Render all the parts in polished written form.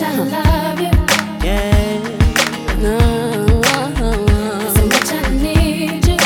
I love you. Yeah. No. So much I need you.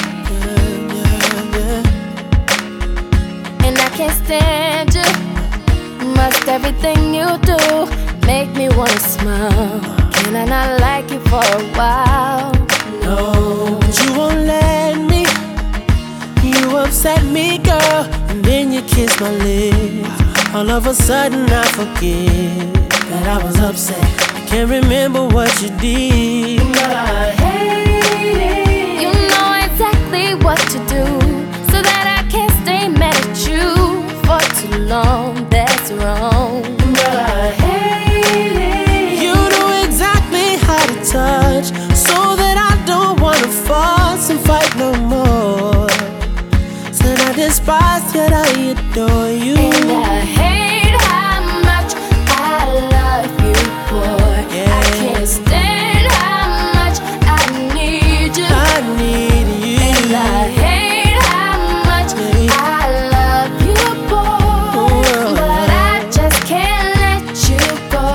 And I can't stand you. Must everything you do make me wanna smile. Can I not like you for a while? No, but you won't let me. You upset me, girl, and then you kiss my lips. All of a sudden I forget that I was upset. I can't remember what you did, but I hate it. You know exactly what to do, so that I can't stay mad at you for too long. That's wrong, but I hate it. You know exactly how to touch, so that I don't wanna fuss and fight no more. Said I despise, yet I adore you. and I hate how much I love you, boy. Yeah. I can't stand how much I need you. I need you. And I hate how much I love you, boy. But I just can't let you go.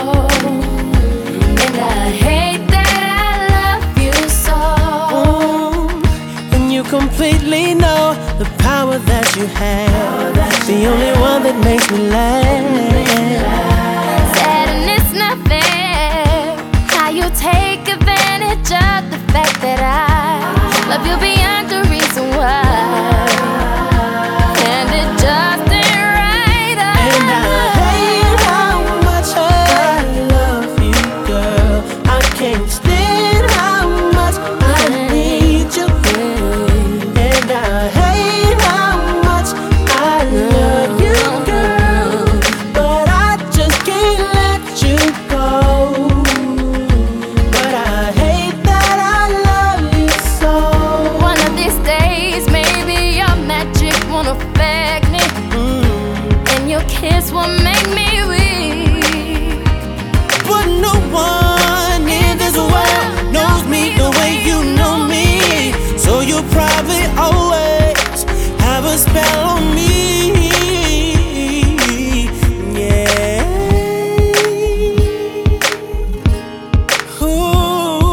And I hate that I love you so. And you completely know the power that you have. The only one that makes me laugh. Sad and it's not fair how you take advantage of the fact that I love you beyond the reason why. And it just ain't right. And I hate how much I love you, girl. I can't stand how much I need you. And I hate how much I love you, girl. But I just can't let you go. But I hate that I love you so. One of these days, maybe your magic won't affect me, and your kiss will make me weak. But no one in this world knows me the way you know me. So you'll probably always have a spell on me. Yeah. Ooh.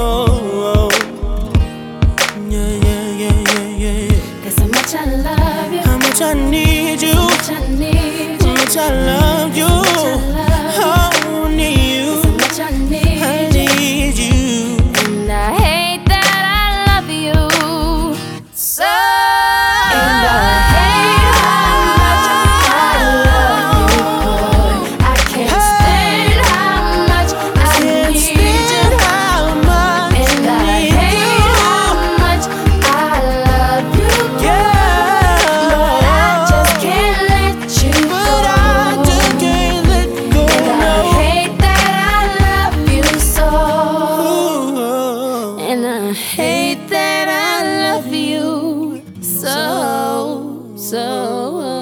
Yeah, yeah, yeah, yeah, yeah. There's so much I love you, How much I need you. so much I need How you, much I love you. Oh, need you. so much I need I you. need you. And I hate that I love you so. And I hate how much I love you, boy. I can't stand how much I Can't need stand you. how much And I need hate how much I love you, Yeah. but I just can't let you But go. I just can't let go. And I hate that I love you so. No. And I hate that I love you so.